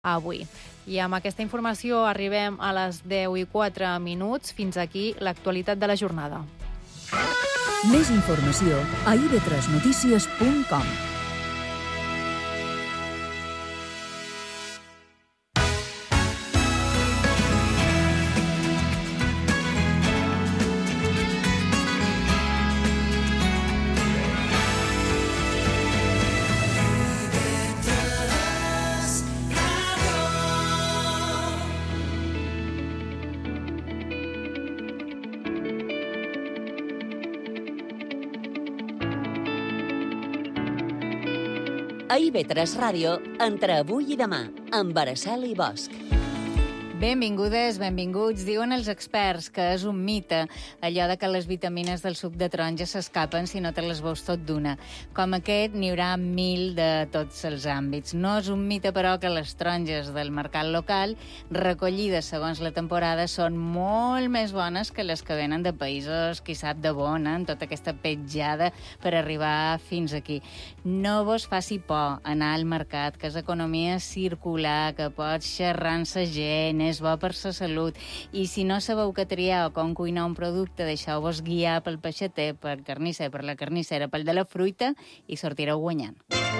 avui. I amb aquesta informació arribem a les 10:04. Fins aquí l'actualitat de la jornada. Més informació a ib3notícies.com. A IB3 Ràdio, entre avui i demà, amb Araceli Bosch. Benvingudes, benvinguts. Diuen els experts que és un mite allò de que les vitamines del suc de taronja s'escapen si no te les veus tot d'una. Com aquest, n'hi haurà 1000 de tots els àmbits. No és un mite, però, que les taronges del mercat local, recollides segons la temporada, són molt més bones que les que venen de països, qui sap de bon, en tota aquesta petjada per arribar fins aquí. No vos faci por anar al mercat, que és economia circular, que pots xerrar amb sa gent, és bo per sa salut. I si no sabeu què triar o com cuinar un producte, deixeu-vos guiar pel peixater, pel carnisser, per la carnissera, pel de la fruita, i sortireu guanyant.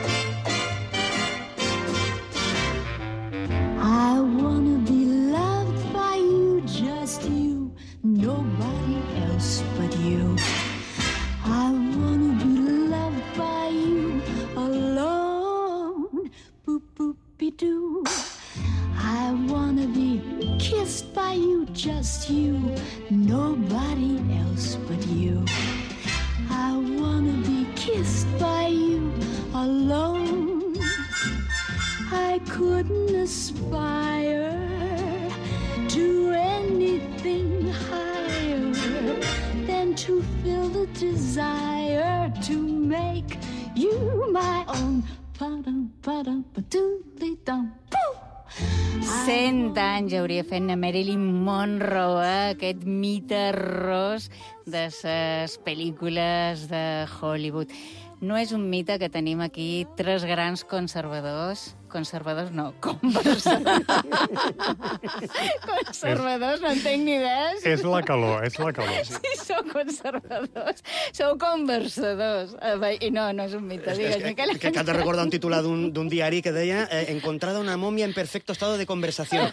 I wanna be loved by you, just you, nobody else but you. I wanna be loved by you alone, boop boop be doo. I wanna be kissed by you, just you, nobody else but you. I wanna be kissed by you alone. I couldn't aspire to anything higher than to feel the desire to make you my own. Pa-dum-pa-dum-pa-dum-li-dum. 100 anys hauria fet na Marilyn Monroe, aquest mite ros de les pel·lícules de Hollywood. No és un mite que tenim aquí 3 grans conservadors. Conservadors no, conversadors. Conservadors, no en tinc ni idees. És la calor, és la calor. Sí, sou conservadors. Sou conversadors. I no és un mite. Digues, Miquel. Que has de recordar un titular d'un diari que deia encontrada una momia en perfecto estado de conversación.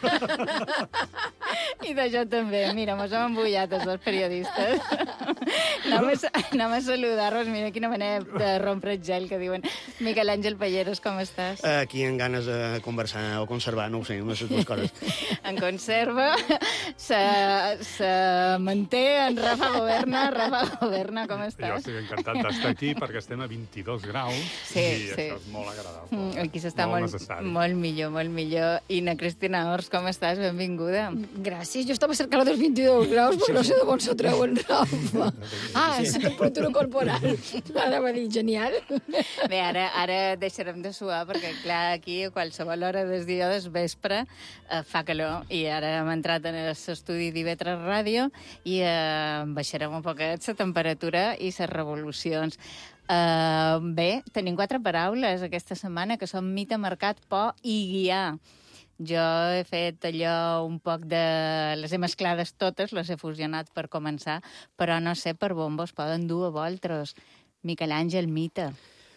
I d'això també. Mira, mos hem embullat els periodistes. Anem a saludar-vos. Mira quina manera de rompre el gel que diuen. Miquel Àngel Palleros, com estàs? Aquí en ganes de conversar o conservar, no ho sé, unes dues coses. En conserva, se manté en Rafa Governa. Rafa Governa, com estàs? Jo estic encantat d'estar aquí perquè estem a 22 graus sí, i sí. això és molt agradable. Aquí s'està molt millor, molt millor. I na Cristina Ors, com estàs? Benvinguda. Gràcies. Jo estava cercant dels 22 graus, però no sé de on s'ho treuen, Rafa. És la temperatura corporal. Ara va dir, genial. Bé, ara deixarem de suar, perquè, clar, aquí a qualsevol hora del dia o del vespre fa calor, i ara hem entrat en l'estudi d'IB3 Ràdio i baixarem un poquet la temperatura i les revolucions. Bé, tenim 4 paraules aquesta setmana, que són mite, mercat, por i guiar. Jo he fet allò un poc de... Les he mesclades totes, les he fusionat per començar, però no sé per on vos poden dur a vosaltres. Miquel Àngel, mite.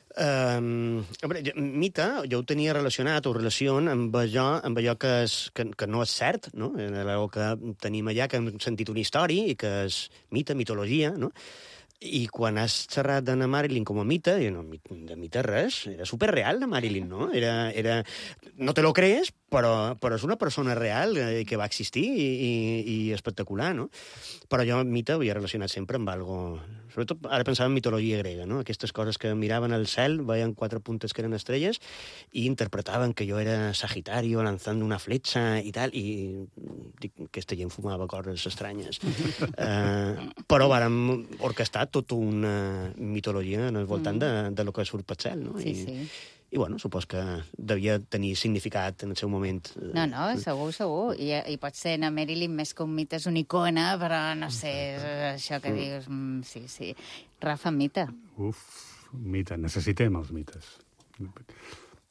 Mite, jo ho tenia relacionat, o relacion amb allò que no és cert, no? Allò que tenim allà, que hem sentit una història i que és mite, mitologia, no? I quan has xerrat d'Anna Marilyn com a mite, no, de mite res, era superreal, la Marilyn, no? No te lo crees, però és una persona real que va existir i espectacular, no? Però jo mite ho havia relacionat sempre amb algo... Sobretot ara pensava en mitologia grega, no? Aquestes coses que miraven al cel, veien 4 puntes que eren estrelles i interpretaven que jo era Sagitario lanzando una fletxa i tal, i dic, aquesta gent fumava coses estranyes. Però vàrem orquestar tota una mitologia al voltant de lo que surt pel cel, no? Sí. I bueno, supos que devia tenir significat en el seu moment. No, segur. I pot ser na Marilyn més que un mite, és una icona, però no sé, això que dius... Sí. Rafa, mite. Mite. Necessitem els mites.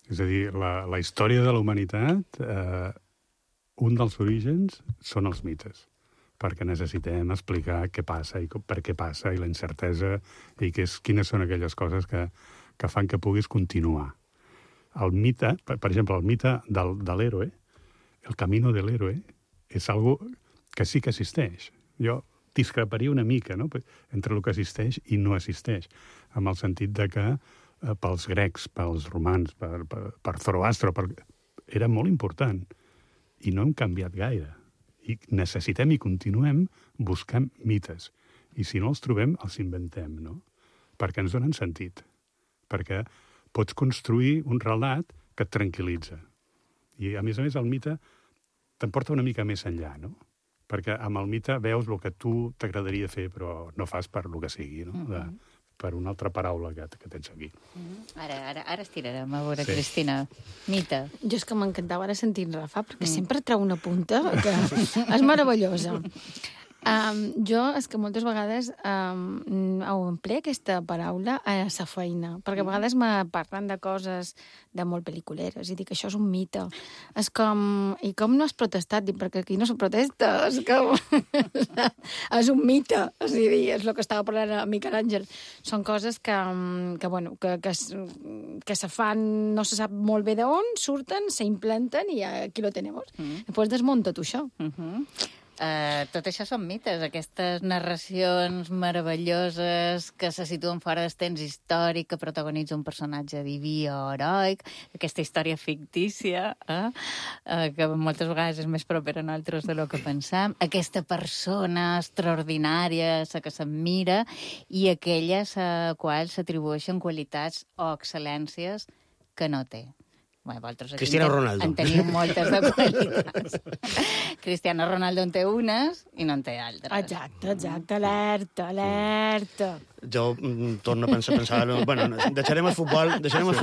És a dir, la història de la humanitat, un dels orígens són els mites, perquè necessitem explicar què passa i per què passa, i la incertesa, i quines són aquelles coses que fan que puguis continuar. El mite, per exemple, el mite de l'héroe, el camino de l'héroe, és algo que sí que existeix. Jo discreparia una mica, no?, entre el que existeix i no existeix, amb el sentit de que pels grecs, pels romans, per Zoroastro, era molt important. I no hem canviat gaire. I necessitem i continuem buscant mites. I si no els trobem, els inventem, no? Perquè ens donen sentit. Perquè pots construir un relat que et tranquil·litza. I, a més, el mite t'emporta una mica més enllà, no? Perquè amb el mite veus el que tu t'agradaria fer, però no fas per lo que sigui, no? Per una altra paraula que tens aquí. Ara estirarem, a veure, sí. Cristina. Mite. Jo és que m'encantava ara sentir en Rafa, perquè sempre treu una punta que és meravellosa. Jo és que moltes vegades empleo aquesta paraula a sa feina, perquè a vegades me parlen de coses de molt pel·liculeres i dic, això és un mite. És com... I com no has protestat? Dic, perquè aquí no se protesta, és com... és un mite, és a dir, és el que estava parlant a Miquel Àngel. Són coses que se fan, no se sap molt bé d'on, surten, se implanten i aquí lo tenemos. Després desmunta tot això. Tot això són mites, aquestes narracions meravelloses que se situen fora del temps històric, que protagonitza un personatge diví o heroic, aquesta història fictícia, que moltes vegades és més propera a nosaltres de lo que pensam, aquesta persona extraordinària, la que s'admira, i aquelles a quals s'atribueixen qualitats o excel·lències que no té. Cristiano Ronaldo. En teniu moltes de qualitats. Cristiano Ronaldo en té unes i no en té altres. Exacte, alerta. Jo torno a pensar... Bueno, deixarem el futbol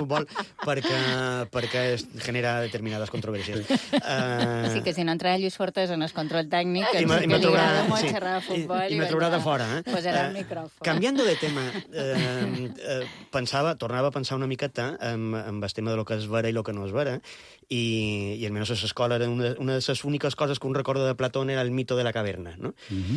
perquè genera determinades controvèrsies. Sí, que si no entrarà Lluís Fortes en el control tècnic, que li agrada molt xerrar de futbol. I me trobarà de fora. Posarà el micròfon. Canviant de tema, tornava a pensar una miqueta amb el tema de lo que és vera i lo que no és vera, i almenys a l'escola una de les úniques coses que un recorda de Platón era el mito de la caverna, no?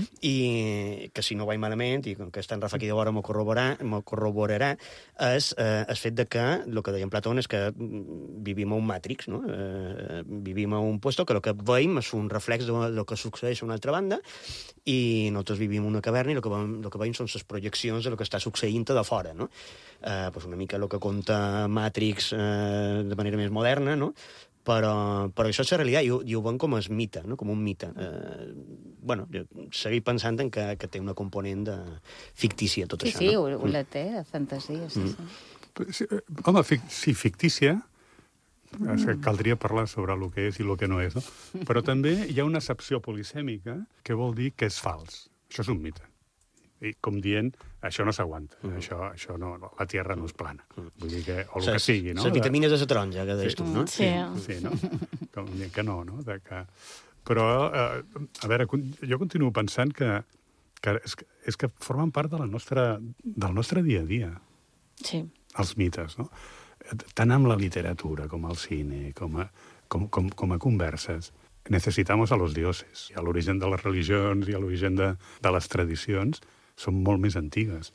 I que si no vaig malament, i com que està en Rafa aquí de vora m'ho corroborarà, és el fet de que, el que deia Platón és que vivim a un Matrix, no? Vivim a un puesto que el que veiem és un reflex del que succeeix a una altra banda, i nosaltres vivim en una caverna i el que veiem són les projeccions del que està succeint de fora, no? Pues una mica el que conta Matrix de manera més moderna, no? Però això és la realitat, i ho veiem com es mite, no? Com un mite. Bueno, jo seguir pensant en que té una component fictícia, tot això. Sí, ho la té, de fantasia, sí. Home, sí, fictícia, caldria parlar sobre el que és i el que no és, no? Però també hi ha una accepció polisèmica que vol dir que és fals. Això és un mite. I com dient, això no s'aguanta, això no, la Tierra no és plana. Vull dir que, o el que sigui, no? Les vitamines de la taronja, que deies tu, no? Sí, no? Com dient que no, no? Però, a veure, jo continuo pensant que és que formen part del nostre dia a dia. Sí. Els mites, no? Tant amb la literatura com al cine, com a converses. Necesitamos a los dioses. I a l'origen de les religions i a l'origen de les tradicions són molt més antigues.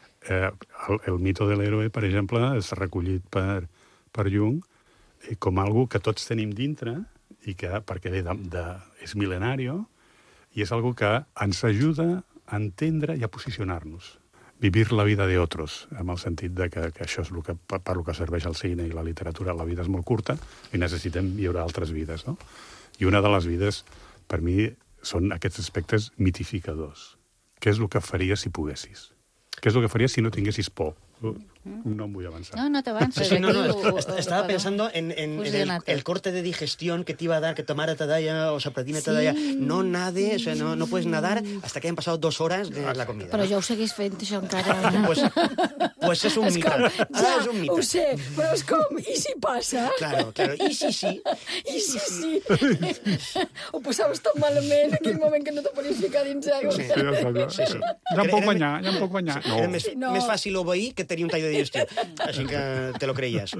El mito de l'héroe, per exemple, és recollit per Jung com algo que tots tenim dintre, i que, perquè és mil·lenari, i és algo que ens ajuda a entendre i a posicionar-nos. Vivir la vida de otros, amb el sentit de que això és per el que serveix el cine i la literatura. La vida és molt curta i necessitem viure altres vides, no? I una de les vides, per mi, són aquests aspectes mitificadors. Què és el que faries si poguessis? Què és el que faries si no tinguessis por? No em vull avançar. No t'avances. Sí, no. Estaba pensando en el corte de digestión que te iba a dar, que tu mare te deia, o Sapratina te deia, no nades, o sea, no puedes nadar hasta que hayan pasado 2 horas de la comida. Però jo ho seguís fent, això encara. Pues és un mite. Ja, ho sé, però és com, i si passa? Claro, i si sí. I si sí. Ho passaves tan malament en aquell moment que no te podies ficar dins aigua. Sí. Ja em puc banyar. Era més fàcil obeir que tenir un tall de digestió. Així que te lo creies.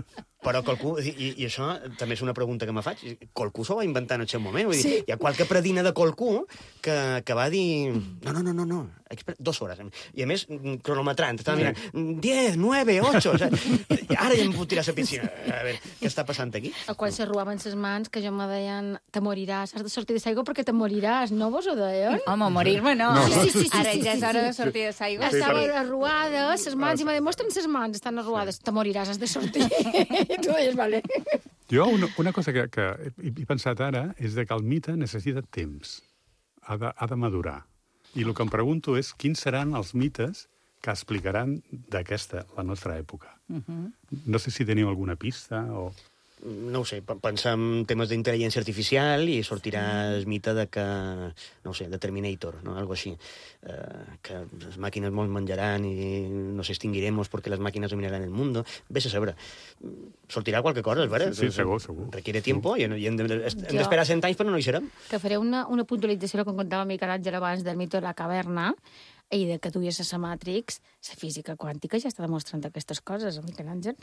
Però qualcú, i això també és una pregunta que me faig, qualcú s'ho va inventar en el seu moment? Vull dir, hi ha qualque predina de qualcú que va dir... No, 2 hores. I a més, cronometrant, estava mirant 10, 9, 8... O sigui, ara ja em puc tirar a la piscina. A veure, què està passant aquí? A quan se ruaven les mans, que jo me deien, te moriràs, has de sortir de l'aigua perquè te moriràs, no vos ho deien? Home, morir-me no. Sí. Ara ja és hora de sortir de l'aigua. Estaven arruades, les mans, i me demostren les mans, estan arruades, te moriràs, has de sortir. I tu deies, vale. Jo, una cosa que he pensat ara és que el mite necessita temps. Ha de madurar. I el que em pregunto és quins seran els mites que explicaran d'aquesta, la nostra època. No sé si teniu alguna pista o... No ho sé, pensa en temes d'intel·ligència artificial i sortirà el mite de que, no ho sé, de Terminator, no? Algo així. Que les màquines molt menjaran i nos extinguiremos porque las máquinas dominarán el mundo. Ves a saber. Sortirà qualque cosa, és vera? Sí, segur. Requiere tiempo i hem d'esperar 100 anys, però no hi serem. Que faré una puntualització, el que contava Miquel Àngel abans del mito de la caverna, i de que tu vies a la Matrix, la física quàntica ja està demostrant aquestes coses, Miquel Àngel.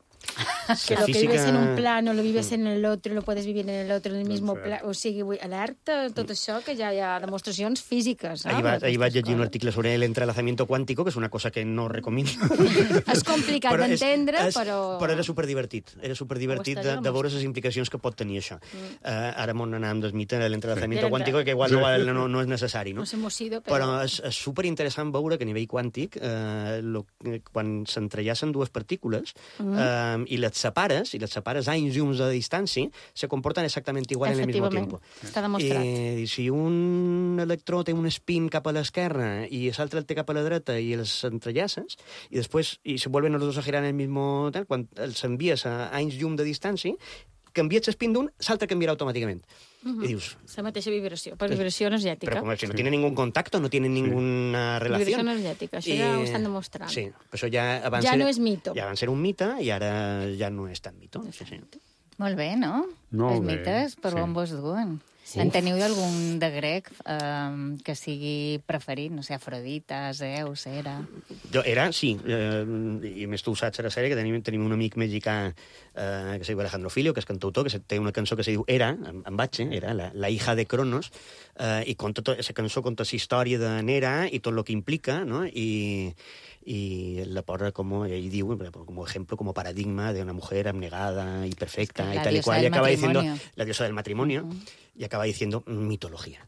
Lo que vives en un plano, lo vives en el otro, lo puedes vivir en el otro, en el mismo plano. O sigui, alerta, tot això, que ja hi ha demostracions físiques. Ahir vaig llegir un article sobre el entrelazamiento cuántico, que és una cosa que no recomiendo. És complicat d'entendre, però... Però era superdivertit. Era superdivertit de veure les implicacions que pot tenir això. Ara m'on anàvem del mite de l'entrelazamiento cuántico, que igual no és necessari, no? No s'emocido, però és superinteressant veure que a nivell quàntic, quan s'entrellacen dues partícules, i les separes anys llums de distància, se comporten exactament igual en el mismo tiempo. Està demostrat. Si un electró té un spin cap a l'esquerra i l'altre el té cap a la dreta i els entrellaces, i després se vuelven los dos a girar en el mismo... Quan els envies a anys llum de distància, canvies l'spin d'un, l'altre canviarà automàticament. I dius... La mateixa vibració, per vibració energètica. Però com si no tiene ningún contacto, no tiene ninguna relació. Vibració energètica, això ja ho estan demostrant. Sí, això ja abans ja no és mito. Ja van ser un mite i ara ja no és tan mito. Sí. Molt bé, no? Els mites, per on vos duen. En teniu algun de grec que sigui preferit? No sé, Afrodita, Zeus, Hera... Hera, sí. I més tu ho saps, Araceli, que tenim un amic mexicà que se diu Alejandro Filio, que és cantautor, que té una cançó que se diu Hera, en batxe, Hera, la hija de Cronos, i aquesta cançó conta la història de Hera i tot el que implica, no? I la posa como, y digo, como ejemplo, como paradigma de una mujer abnegada y perfecta y tal y cual, y acaba diciendo la diosa del matrimonio, y acaba diciendo mitología.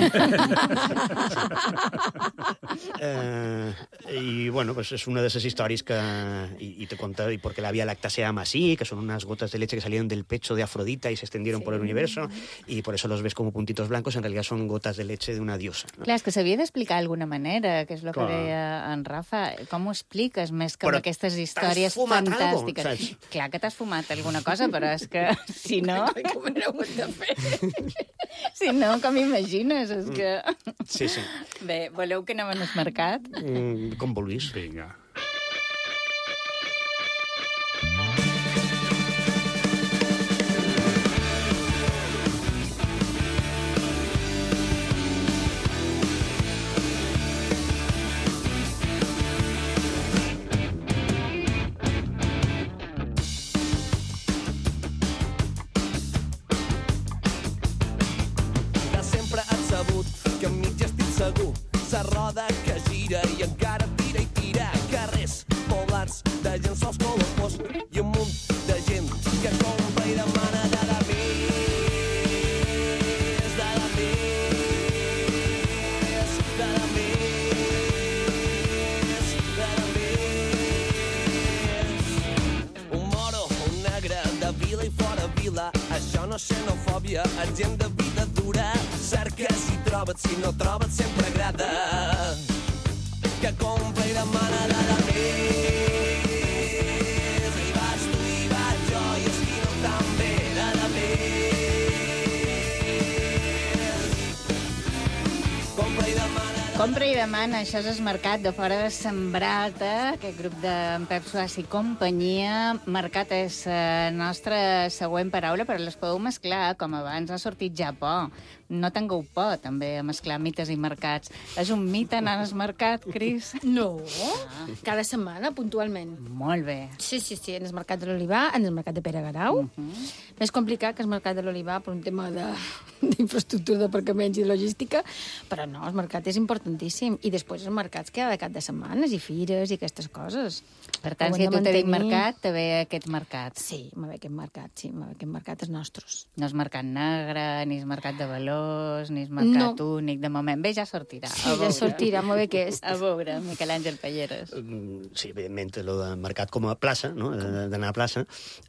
Y bueno, pues es una de esas historias que y te cuenta, y porque la Vía Láctea se llama así, que son unas gotas de leche que salieron del pecho de Afrodita y se extendieron por el universo, y por eso los ves como puntitos blancos, en realidad son gotas de leche de una diosa. ¿No? Clar, és que s'havia d'explicar d'alguna manera, que és el que deia en Rafa. Com ho expliques més que amb aquestes històries fantàstiques? Algo, clar que t'has fumat alguna cosa, però és que si no... Com ho hagut de fer? Si no, com imagines? És que... Sí. Bé, voleu que anem al mercat? Com vulguis. Vinga. La roda que gira i encara tira i tira, carrers poblats de gent sols colors i un munt de gent que compra i demana de més, un moro, un negre, de vila i fora vila, això no és xenofòbia, és gent de vida dura. Cerques i trobes, si no trobes sempre agrada, que compra i demana de més. I vas tu i vaig jo i esquino també de més. Compra i demana de Compra i demana, això és el mercat de fora de Sembrat, aquest grup de Pep Suàs i companyia. Mercat és la nostra següent paraula, però les podeu mesclar, com abans ha sortit Japó. No tingueu por, també, a mesclar mites i mercats. És un mite anar al mercat, Cris? No, cada setmana, puntualment. Molt bé. Sí, en el mercat de l'Olivà, en el mercat de Pere Garau. Més complicat que el mercat de l'Olivà per un tema d'infraestructura d'aparcaments i de logística, però no, el mercat és importantíssim. I després els mercats cada cap de setmanes i fires i aquestes coses. Per tant, si tu te dic mercat, te ve aquest mercat. Sí, me ve aquest mercat, aquest mercat és nostre. No és mercat negre, ni és mercat de valors, ni és mercat únic. De moment, bé, ja sortirà. Sí, ja sortirà, molt bé aquest. A veure, Miquel Àngel Palleres. Sí, evidentment, el de mercat com a plaça, no? D'anar a plaça,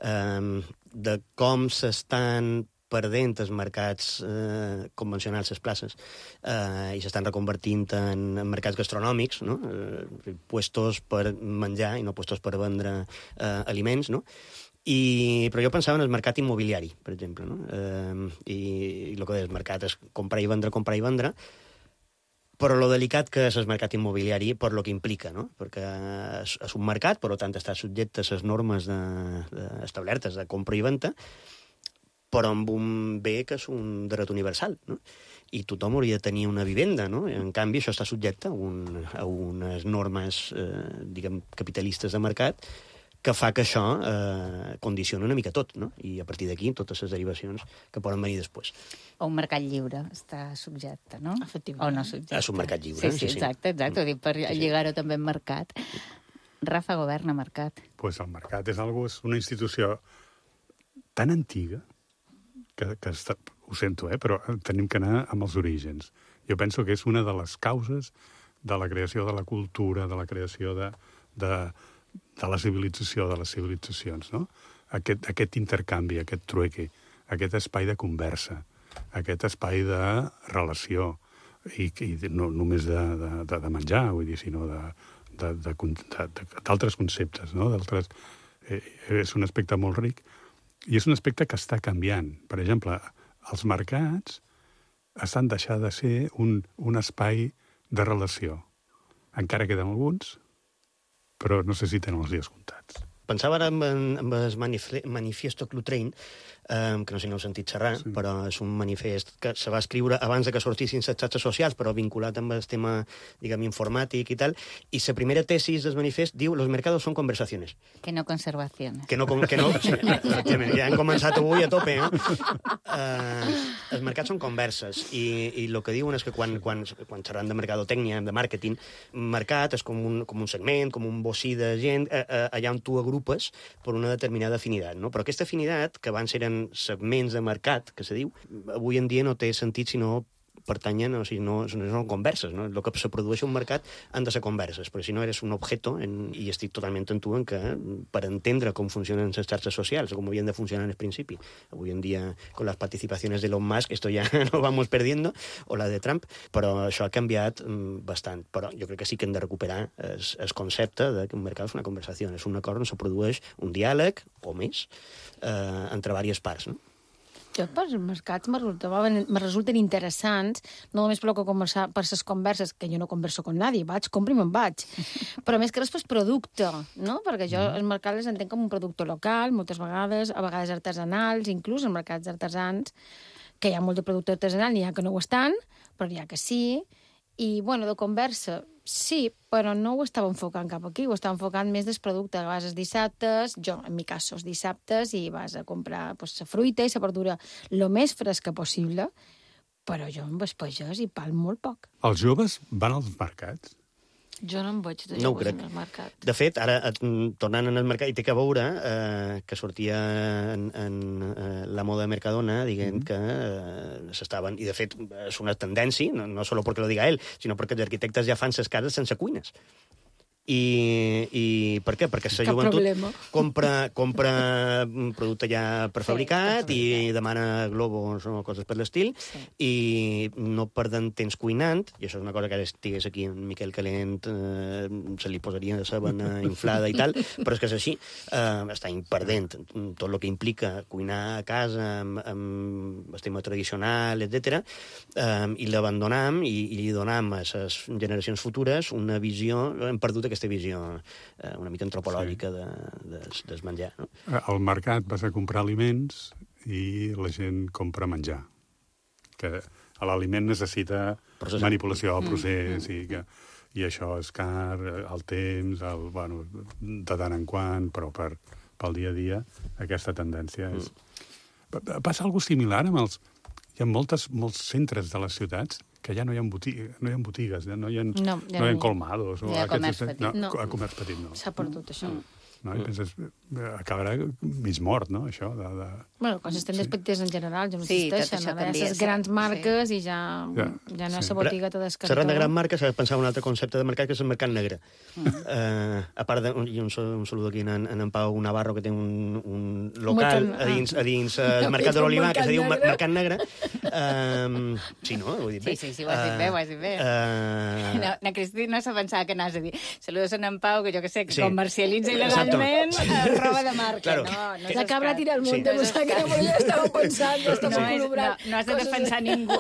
de com s'estan perdent els mercats convencionals, les places, i s'estan reconvertint en mercats gastronòmics, no? Puestos per menjar i no puestos per vendre aliments, no? Però jo pensava en el mercat immobiliari, per exemple, no? I el que és el mercat és comprar i vendre, però lo delicat que és el mercat immobiliari per lo que implica, no? Perquè és un mercat, per tant, està subjecte a les normes establertes de compra i venda, però amb un bé que és un dret universal, no? I tothom hauria de tenir una vivenda, no? En canvi, això està subjecte a unes normes, diguem, capitalistes de mercat, que fa que això condiciona una mica tot, no? I a partir d'aquí, totes les derivacions que poden venir després. O un mercat lliure està subjecte, no? Efectivament. O no subjecte. És un mercat lliure. Sí, exacte. Ho dic per lligar-ho també en mercat. Rafa governa mercat. Pues el mercat és una institució tan antiga que ho sento, però tenim que anar amb els orígens. Jo penso que és una de les causes de la creació de la cultura, de la creació de la civilització, de les civilitzacions, no? Aquest intercanvi, aquest trueque, aquest espai de conversa, aquest espai de relació, i no només de menjar, vull dir, sinó d'altres conceptes, no? És un aspecte molt ric. I és un aspecte que està canviant. Per exemple, els mercats estan deixant de ser un espai de relació. Encara queden alguns, però no sé si tenen els dies comptats. Pensava ara en el Manifiesto Clutrain, que no sé si n'heu sentit xerrar, però és un manifest que se va escriure abans de que sortissin les xarxes socials, però vinculat amb el tema, diguem, informàtic i tal, i la primera tesis del manifest diu «Los mercados son conversaciones». Que no conservaciones. Que no, sí, efectivament, ja hem començat avui a tope, no? Els mercats són converses, i el que diuen és que quan xerran de mercadotècnia, de màrqueting, mercat és com un segment, com un bocí de gent, allà on tu agrupes per una determinada afinitat, no? Però aquesta afinitat, que abans eren segments de mercat, que se diu, avui en dia no té sentit si no pertanyen, o sigui, no són converses, no? El que se produeix un mercat han de ser converses, perquè si no eres un objeto, i estic totalment amb tu en que per entendre com funcionen les xarxes socials, o com havien de funcionar en el principi, avui en dia, con las participaciones de Elon Musk, esto ya lo vamos perdiendo, o la de Trump, però això ha canviat bastant. Però jo crec que sí que hem de recuperar el concepte de que un mercat és una conversació, és un acord on se produeix un diàleg, o més, entre diverses parts, no? Jo, per els mercats me resulten interessants, no només per conversar, per les converses, que jo no converso con nadie, compro i me'n vaig. Però més que res per producte, no? Perquè jo els mercats els entenc com un producte local, moltes vegades, a vegades artesanals, inclús els mercats artesans, que hi ha molt de producte artesanal, n'hi ha que no ho estan, però n'hi ha que sí. I, bueno, de conversa, sí, però no ho estava enfocant cap aquí, ho estava enfocant més del producte. Vas els dissabtes, jo, en mi cas, els dissabtes, i vas a comprar la fruita i la verdura el més fresca possible, però jo amb el pagès hi parlo molt poc. Els joves van als mercats? Jo no em veig de No ho joves crec. en el mercat. De fet, ara, tornant al mercat, i té que veure que sortia en la moda Mercadona, dient que s'estaven... I, de fet, és una tendència, no solo perquè lo diga ell, sinó perquè els arquitectes ja fan ses cases sense cuines. I per què? Perquè la joventut compra producte ja prefabricat i demana globos o coses per l'estil, i no perden temps cuinant, i això és una cosa que ara estigués aquí en Miquel Calent se li posaria de sabana inflada i tal, però és que és així, estem perdent tot el que implica cuinar a casa amb el tema tradicional, etc. I l'abandonam i li donam a les generacions futures una visió, hem perdut aquesta visió una mica antropològica del menjar. No? Al mercat vas a comprar aliments i la gent compra menjar. Que l'aliment necessita manipulació al procés i això és car, el temps, de tant en quant, però pel dia a dia aquesta tendència és... Passa alguna similar amb els... Hi ha molts centres de les ciutats que ja no hi ha botigues, no hi ha colmados. Hi ha comerç petit. A comerç petit, no. S'ha perdut, això. No? I penses, acabarà mig mort, no?, això. Bueno, coses tendes petites en general ja no existeixen. Ara hi ha les grans marques i ja no hi ha la botiga tot descartó. Serran de gran marca, s'ha de pensar un altre concepte de mercat, que és el mercat negre. A part i un saludo aquí en Pau Navarro, que té un local a dins el mercat de l'Olivar, que se diu mercat negre. Sí, no? Ho he dit bé. Sí, ho has dit bé. Na Cristina s'ha pensat que anaves a dir saludos en Pau, que jo que sé, que comercialitza il·legalment roba de marca. No, la cabra tira al monte, no sé què, però ja estava pensant, no has de defensar ningú.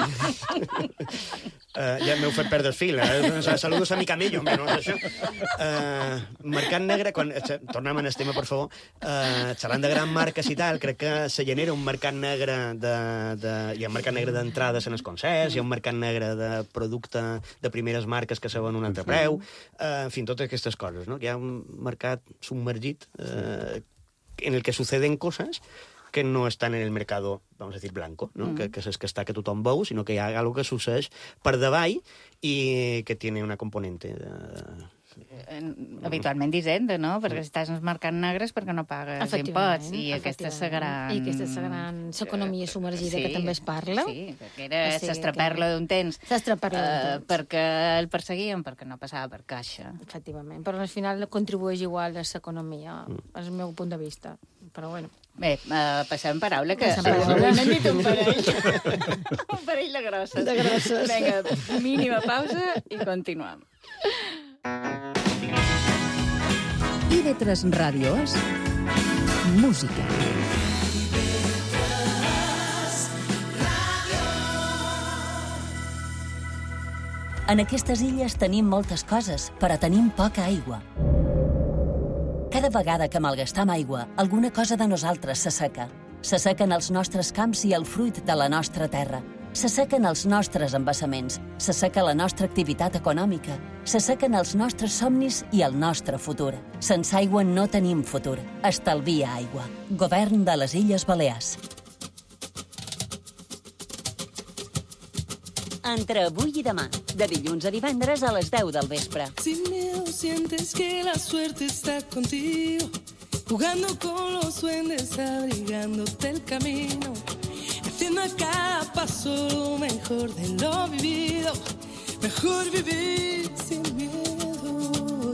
Ja m'heu fet perdre el fil. Saludos a mi camello, menys això. Mercat negre, tornem en el tema, per favor, xerrant de gran marques i tal, crec que se genera un mercat negre hi ha un mercat negre d'entrades en els concerts, hi ha un mercat negre de producte de primeres marques que se ven a un altre preu, en fi, totes aquestes coses, no? Hi ha un mercat submergit en el que suceden cosas que no están en el mercado, vamos a decir, blanco, ¿no? Que és el que està, que tothom veu, sinó que hi ha algo que succeeix per davall i que tiene una componente habitualment d'Hisenda, no? Perquè si estàs en els mercats negres perquè no pagues imposts. I aquesta és la gran... I aquesta és la gran economia submergida que també es parla. Sí, que era s'estraperla d'un temps. Perquè el perseguien, perquè no passava per caixa. Efectivament, però al final contribueix igual a l'economia, és el meu punt de vista. Però bueno. Bé, passem paraula, que n'hem dit un parell. Un parell de grosses. Vinga, mínima pausa i continuem. IB3 Ràdio és música. En aquestes illes tenim moltes coses, però tenim poca aigua. Cada vegada que malgastam aigua, alguna cosa de nosaltres s'asseca. S'assequen els nostres camps i el fruit de la nostra terra. S'assequen els nostres embassaments, s'asseca la nostra activitat econòmica, s'assequen els nostres somnis i el nostre futur. Sense aigua no tenim futur. Estalvia aigua. Govern de les Illes Balears. Entre avui i demà, de dilluns a divendres a les 10 del vespre. Sin miedo sientes que la suerte está contigo, jugando con los duendes, abrigándote el camino, haciendo a cada paso lo mejor de lo vivido. Mejor vivir sin miedo.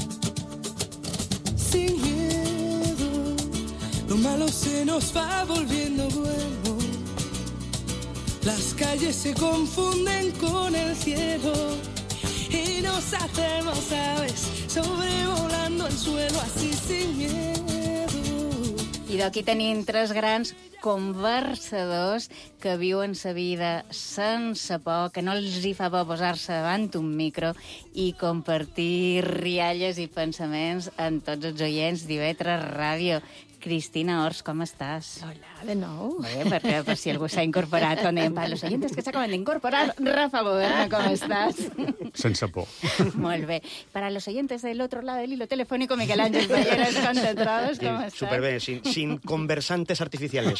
Sin miedo. Lo malo se nos va volviendo bueno. Las calles se confunden con el cielo y nos hacemos aves sobrevolando el suelo así sin miedo. I d'aquí tenim tres grans conversadors que viuen sa vida sense por, que no els hi fa por posar-se davant un micro i compartir rialles i pensaments amb tots els oients d'IB3 Ràdio. Cristina Ors, com estàs? Hola, de nou. Bé, perquè per si algú s'ha incorporat, para los oyentes que s'acaben d'incorporar, Rafa Moderna, com estàs? Sense por. Molt bé. Para los oyentes del otro lado del hilo telefónico, Miguel Ángel Palleras, com te trobes? Com estàs? Superbé, sin conversantes artificiales.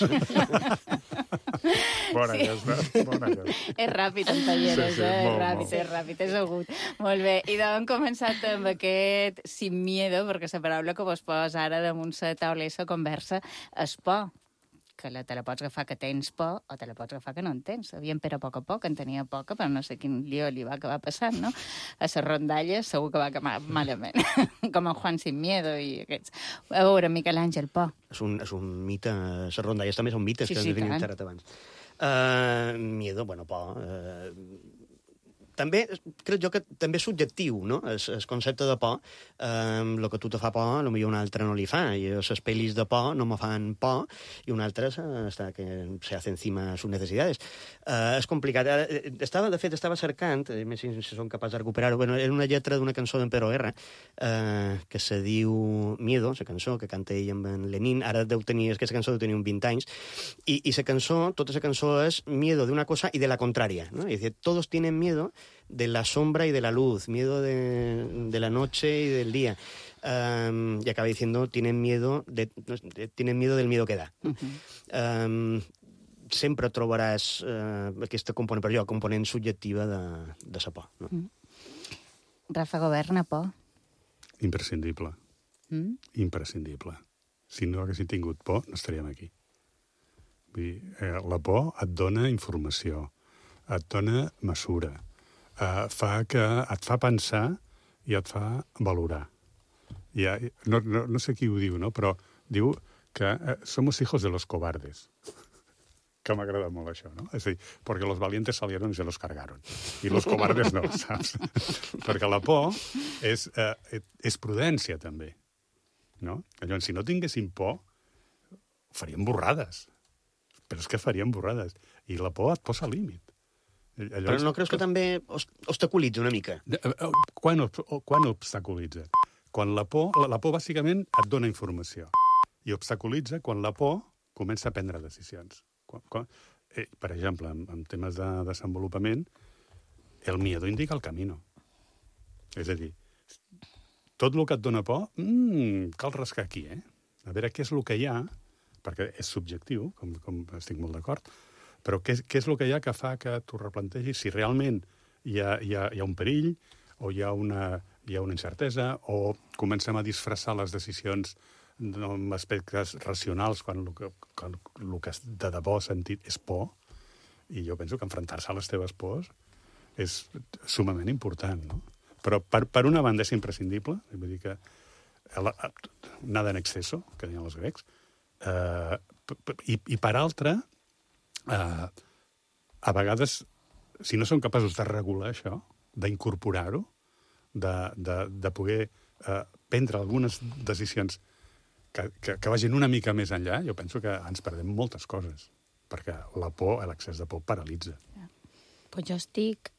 Bona aquesta. És ràpid, en Palleras, és ràpid, és agut. Molt bé, i d'on hem començat amb aquest sin miedo, perquè la paraula que vos posa ara damunt la taula i la conversa és por. que te la pots agafar que tens por o te la pots agafar que no en tens. Aviam, però a poc, en tenia poca, però no sé quin lío li va acabar passant, no? A les rondalles segur que va acabar malament, com en Juan Sin Miedo i aquests. A veure, Miquel Àngel, por. És un mite, les rondalles també són mites, que hem definit abans. Miedo, bueno, por... També, crec jo que també és subjectiu, no? El concepte de por, el que tu te fa por, potser un altre no li fa, i les pel·lis de por no me fan por, i un altre està que se hace encima sus necesidades. És complicat. De fet, estava cercant, més si som capaç de recuperar-ho, bueno, era una lletra d'una cançó d'en Pero Guerra, que se diu Miedo, la cançó, que canta ell amb en Lenin, ara aquesta cançó deu tenir uns 20 anys, i la cançó, tota la cançó és miedo de una cosa y de la contraria, ¿no? Es decir, todos tienen miedo de la sombra y de la luz, miedo de la noche y del día. Y acaba diciendo, tienen miedo del miedo que da. Sempre trobaràs aquesta component subjectiva de sa por. No? Rafa, governa por? Imprescindible. Imprescindible. Si no haguéssim tingut por, no estaríem aquí. Vull dir, la por et dona informació, et dona mesura, et fa pensar i et fa valorar. No sé qui ho diu, no? Però diu que somos hijos de los cobardes. Que m'agrada molt això, no? És a dir, perquè los valientes salieron y se los cargaron. I los cobardes no, saps? Perquè la por és prudència, també. No? Llavors, si no tinguéssim por, faríem borrades. Però és que faríem borrades. I la por et posa al límit. Però no creus que també obstaculitza una mica? Quan obstaculitza? Quan la por bàsicament et dona informació. I obstaculitza quan la por comença a prendre decisions. Per exemple, en temes de desenvolupament, el miedo indica el camino. És a dir, tot el que et dona por, cal rascar aquí, A veure què és el que hi ha, perquè és subjectiu, com estic molt d'acord, però què és el que hi ha que fa que tu replantegis si realment hi ha un perill, o hi ha una incertesa, o comencem a disfressar les decisions amb aspectes racionals quan el que de debò sentit és por, i jo penso que enfrontar-se a les teves pors és sumament important, no? Però per una banda és imprescindible, vull dir que nada en exceso, que deien els grecs, i per altra, a vegades, si no som capaços de regular això, d'incorporar-ho, de poder prendre algunes decisions que vagin una mica més enllà, jo penso que ens perdem moltes coses, perquè la por, l'excés de por, paralitza. Pues jo estic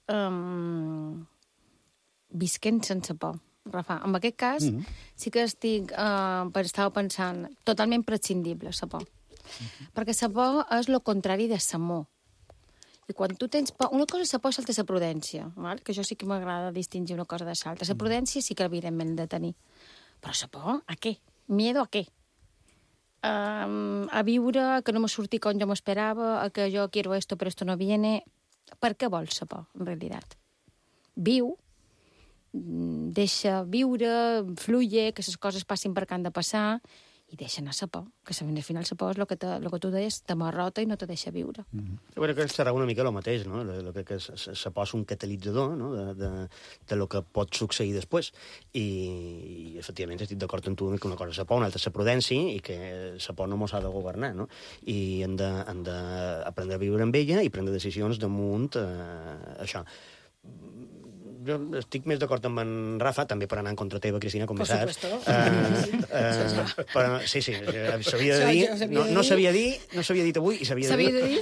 visquent sense por, Rafa. En aquest cas, sí que estava pensant totalment prescindible, la por. Perquè la por és el contrari de l'amor. I quan tu tens por... Una cosa és la por, l'altra és la prudència, val? Que jo sí que m'agrada distingir una cosa de l'altra. La prudència sí que evidentment de tenir. Però la por, a què? Miedo a què? A viure, que no me surti com jo m'esperava, a que jo quiero esto, però esto no viene... Per què vols la por, en realitat? Viu, deixa viure, fluye, que les coses passin per que han de passar, i deixa anar la por, que al final la por és el que tu deies, t'amarrota i no te deixa viure. Bueno, que serà una mica el mateix, no? La por és un catalitzador, no? de lo que pot succeir després. I efectivament, estic d'acord amb tu que una cosa és la por, una altra és la prudència, i que la por no mos ha de governar, no? I hem d'aprendre a viure amb ella i prendre decisions damunt això. Jo estic més d'acord amb en Rafa, també per anar en contra teva, Cristina, com bé saps. Però, sí, s'havia de dir. No s'havia dit avui, i s'havia de dir.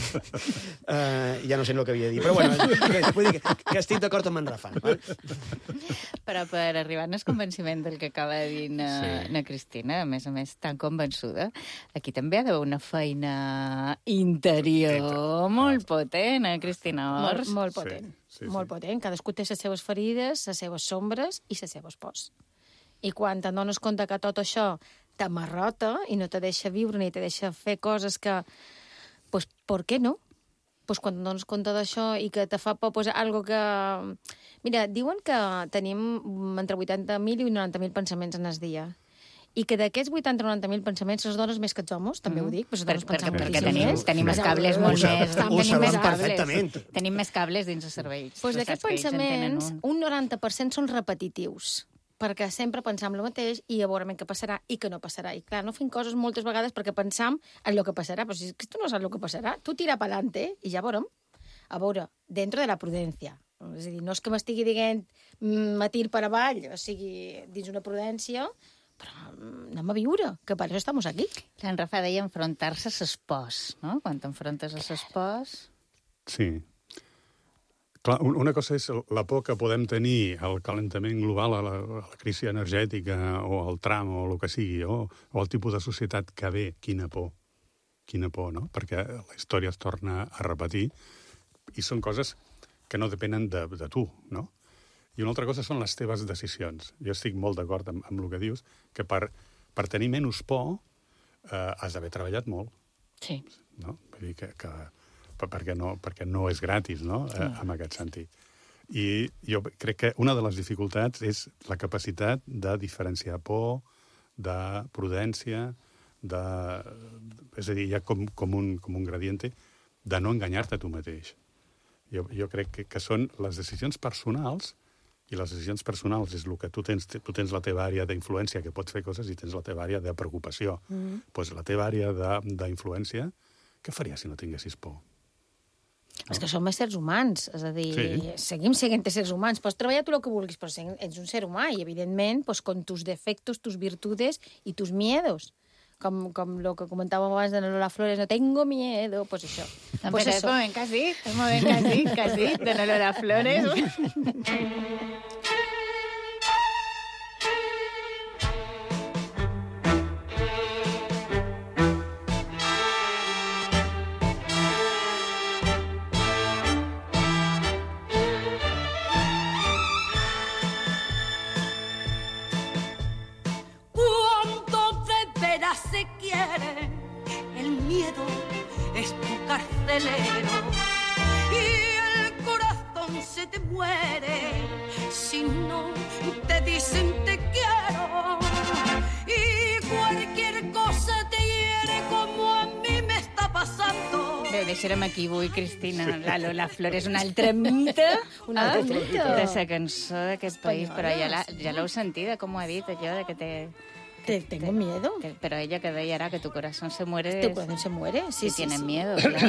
Ja no sé el que havia de dir, però bueno, vull dir que estic d'acord amb en Rafa. Però per arribar al convenciment del que acaba de dir na Cristina, a més tan convençuda, aquí també ha d'haver una feina interior molt potent, Cristina Ors? Molt potent. Molt potent. Cadascú té les seves ferides, les seves sombres i les seves pors. I quan te'n dones compte que tot això t'amarrota i no te deixa viure ni te deixa fer coses que... Pues, ¿por qué no? Pues quan te'n dones compte d'això i que te fa por, pues algo que... Mira, diuen que tenim entre 80.000 i 90.000 pensaments en el dia. i que d'aquests 80-90.000 pensaments les dones més que els homes, també ho dic, però les dones pensem perquè moltíssim més. tenim els cables molt més... Ho sabem perfectament. Tenim més cables dins els cervells. Doncs d'aquests pensaments, un 90% són repetitius, perquè sempre pensam el mateix i a veure què passarà i què no passarà. I clar, no fem coses moltes vegades perquè pensam en el que passarà, però si és que tu no saps el que passarà, tu tira pa'lante i ja veurem. A veure, dentro de la prudència. És a dir, no és que m'estigui dient matir per avall, o sigui, dins una prudència, però anem a viure, que per això estem aquí. En Rafa deia enfrontar-se a ses pors, no? Quan t'enfrontes a ses pors... Sí. Clar, una cosa és la por que podem tenir al calentament global, a la crisi energètica, o al tram, o el que sigui, o al tipus de societat que ve. Quina por, no? Perquè la història es torna a repetir i són coses que no depenen de tu, no? I una altra cosa són les teves decisions. Jo estic molt d'acord amb el que dius, que per tenir menys por has d'haver treballat molt. Sí. No? Vull dir perquè no és gratis, no? En aquest sentit. I jo crec que una de les dificultats és la capacitat de diferenciar por, de prudència, és a dir, hi ha com un gradient de no enganyar-te a tu mateix. Jo crec que són les decisions personals, i les decisions personals és el que tu tens la teva àrea d'influència, que pots fer coses, i tens la teva àrea de preocupació. Doncs la teva àrea d'influència, què faries si no tinguessis por? És que som éssers humans, és a dir, seguim sent éssers humans. Pots treballar tu el que vulguis, però ets un ser humà, i evidentment, con tus defectos, tus virtudes i tus miedos. Com lo que comentàvem abans de Lola Flores, no tengo miedo, pues això. No, pues però és un moment que has dit, de Lola Flores. Se quiere, el miedo es tu carcelero y el corazón se te muere si no te dicen te quiero y cualquier cosa te hiere como a mí me está pasando. Bé, deixarem aquí avui, Cristina. La Lola Flores, un altre mite de la cançó d'aquest país, però ja l'heu sentida, com ho ha dit, allò de que tengo miedo. Pero ella que veía era que tu corazón se muere. Tu corazón se muere, sí. Y tienen miedo, claro.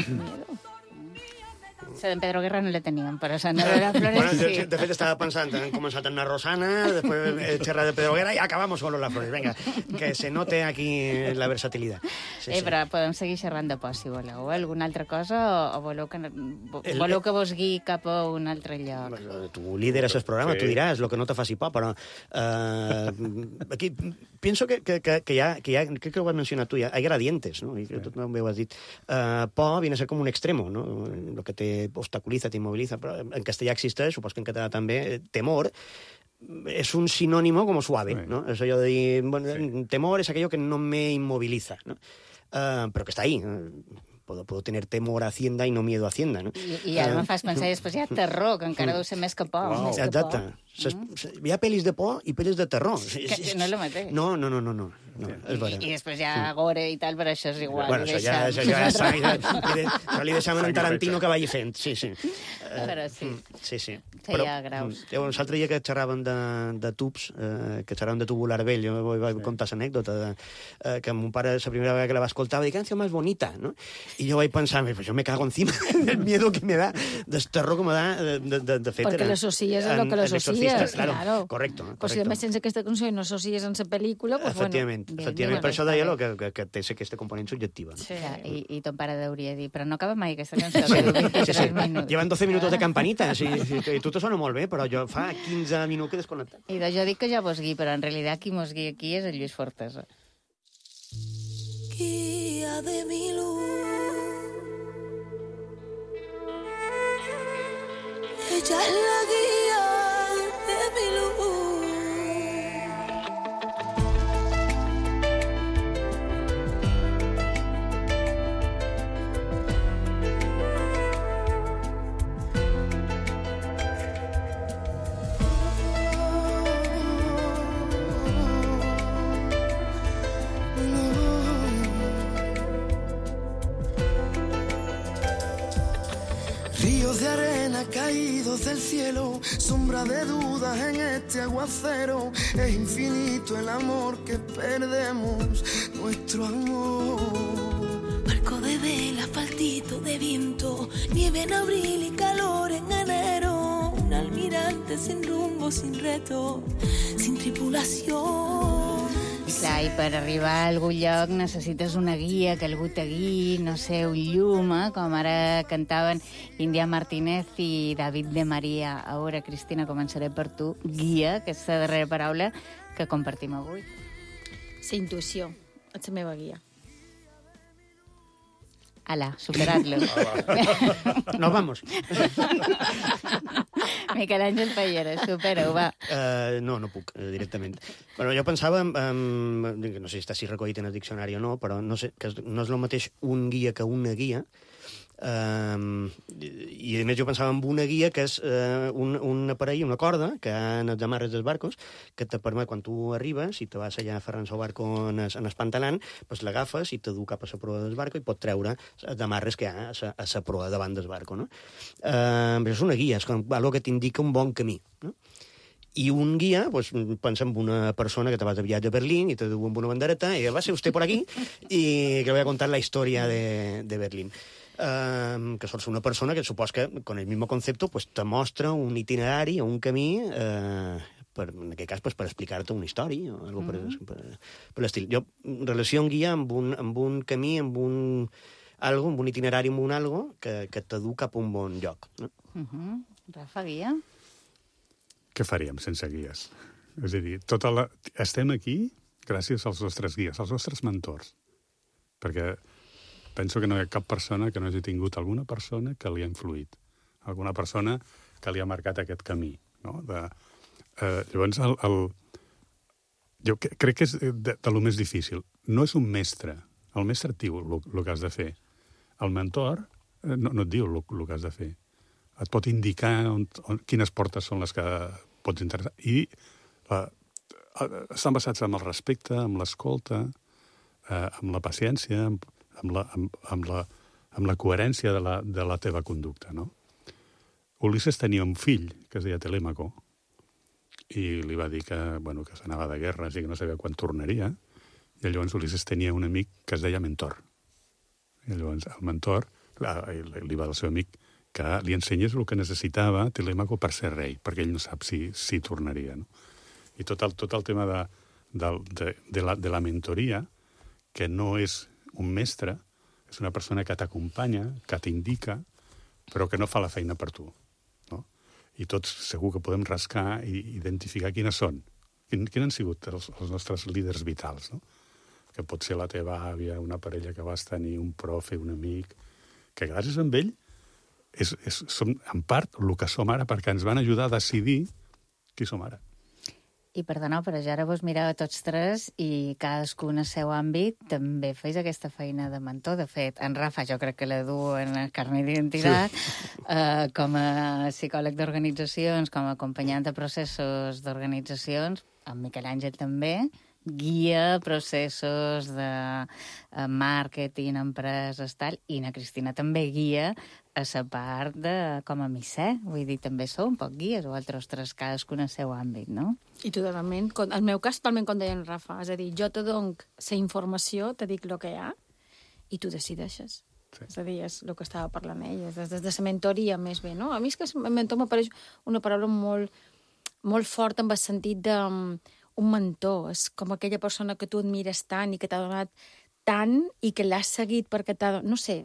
Esa d'en Pedro Guerra no la teníem, però esa no Lola Flores sí. De fet, estava pensant, hem començat amb la Rosana, després xerrar de Pedro Guerra i acabamos con Lola Flores. Vinga, que se note aquí la versatilidad. Sí. Però podem seguir xerrant de por, si voleu. Alguna altra cosa o voleu que vos guiï cap a un altre lloc? Tu lideres el programa, tu diràs el que no te faci por, però aquí penso que hi ha, crec que ho has mencionat tu, hi ha gradientes, no? I tu també ho has dit. Por viene a ser com un extremo, no? Lo que te obstaculiza, te inmoviliza, però en castellà existeix, supos que en català també, temor, es un sinónimo como suave, sí. ¿No? Eso yo de dir, bueno, temor es aquello que no me inmoviliza, ¿no? Pero que está ahí. Puedo tener temor a Hacienda y no miedo a Hacienda, no? I ara me fas pensar, i després hi ha terror, que encara deu ser més que por. Wow. Exacte. Hi ha pel·lis de por i pel·lis de terror. Que no és el mateix. No. I després hi ha gore i tal, però això és igual. Bueno, això ja li deixem en Tarantino que vagi fent, sí. Però sí. Sí. Hi ha graus. L'altre dia que xerràvem de tubs, que xerràvem de Tubular Bell, jo vaig contar l'anècdota que mon pare, la primera vegada que la va escoltar, va dir, canción más bonita, no? Y yo voy pensando, pues yo me cago encima del miedo que me da, del terror que me da de fet. Perquè l'asocies és el que l'asocies, claro. Correcto. Pues si a més sense aquesta cançó i no associes en la pel·lícula, pues efectivament, per això deia que té aquesta component subjectiva. Sí, i ton pare hauria dit, però no acaba mai aquesta cançó, que dura 23 minuts. Llevan 12 minuts de campanita, i tu te sona molt bé, però jo fa 15 minuts que he desconnectat. I jo dic que ja vos guiï, però en realitat qui mos guiï aquí és el Lluís Fortesa. Guía de mi luz, ella es la guía de mi luz. Ríos de arena caídos del cielo, sombra de dudas en este aguacero. Es infinito el amor que perdemos, nuestro amor. Barco de vela, asfaltito de viento, nieve en abril y calor en enero. Un almirante sin rumbo, sin reto, sin tripulación. Clar, i per arribar a algun lloc necessites una guia, que algú te guiï, no sé, un llum, com ara cantaven Índia Martínez i David de María. Ara, Cristina, començaré per tu. Guia, aquesta darrera paraula que compartim avui. Sí, intuïció. És la meva guia. Ala, superat-lo. Nos vamos. Miquel Àngel Pallera, supera-ho, va. No puc, directament. Bueno, jo pensava, no sé si està així recollit en el diccionari o no, però no sé, que no és el mateix un guia que una guia, i a més jo pensava en una guia que és un aparell, una corda que en els amarres dels barcos, que te permet, quan tu arribes i te vas allà aferrant el barco en el pantalant, pues l'agafes i te du cap a la proa del barco i pot treure els amarres que hi ha a la proa davant del barco, no? És una guia, és algo que t'indica un bon camí, no? I un guia, pues, pensa en una persona que te vas de viatge a Berlín y te du amb una bandereta y va ser usted por aquí y que voy a contar la historia de Berlín. Que sols una persona que supos que con el mismo concepto pues, te mostra un itinerari o un camí en aquest cas pues, per explicar-te una història o algo per l'estil. Jo relació un guia amb un camí, amb un itinerari, amb un algo que t'adu cap a un bon lloc. No? Rafa, guia? Què faríem sense guies? És a dir, estem aquí gràcies als nostres guies, als nostres mentors. Perquè penso que no hi ha cap persona que no hagi tingut alguna persona que li ha influït, alguna persona que li ha marcat aquest camí. No? Llavors, jo crec que és de lo més difícil. No és un mestre. El mestre et diu el que has de fer. El mentor no et diu el que has de fer. Et pot indicar quines portes són les que pots interessar. I estan basats en el respecte, amb l'escolta, amb la paciència, amb la coherència de la teva conducta, no? Ulisses tenia un fill que es deia Telèmaco i li va dir que s'anava de guerra i que no sabia quan tornaria, i llavors Ulisses tenia un amic que es deia Mentor. I llavors el Mentor li va dir al seu amic que li ensenyés el que necessitava Telèmaco per ser rei, perquè ell no sap si tornaria, no? I tot el tema de la mentoria, que no és un mestre, és una persona que t'acompanya, que t'indica, però que no fa la feina per tu. No? I tots segur que podem rascar i identificar quines són. Quins han sigut els nostres líders vitals, no? Que pot ser la teva àvia, una parella que vas tenir, un profe, un amic, que gràcies a ell som en part el que som ara, perquè ens van ajudar a decidir qui som ara. I perdoneu, però ja ara vos mireu a tots tres i cadascun al seu àmbit també feis aquesta feina de mentor. De fet, en Rafa jo crec que la du en el carnet d'identitat, com a psicòleg d'organitzacions, com a acompanyant de processos d'organitzacions, en Miquel Àngel també, guia processos de màrqueting, empreses, tal, i na Cristina també guia a la part de com a misser. Vull dir, també sou un poc guies, o altres tres, cadascun al seu àmbit, no? I totalment, en el meu cas, totalment com deia en Rafa. És a dir, jo te dono la informació, te dic el que hi ha, i tu decideixes. Sí. És a dir, és el que estava parlant ella, des de la mentoria més bé, no? A mi és que mentor m'apareix una paraula molt, molt forta en el sentit de un mentor. És com aquella persona que tu admires tant i que t'ha donat tant i que l'has seguit perquè t'ha... No sé,